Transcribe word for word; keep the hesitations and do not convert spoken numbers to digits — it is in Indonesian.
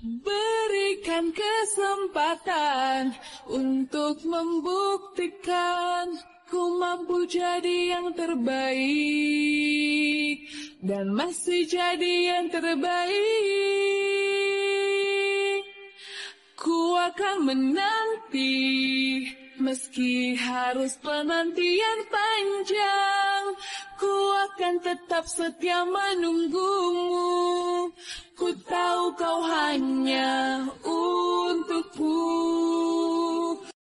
Berikan kesempatan untuk membuktikan ku mampu jadi yang terbaik dan masih jadi yang terbaik. Ku akan menanti meski harus penantian panjang. Ku akan tetap setia menunggumu. Ku tahu kau hanya untukku.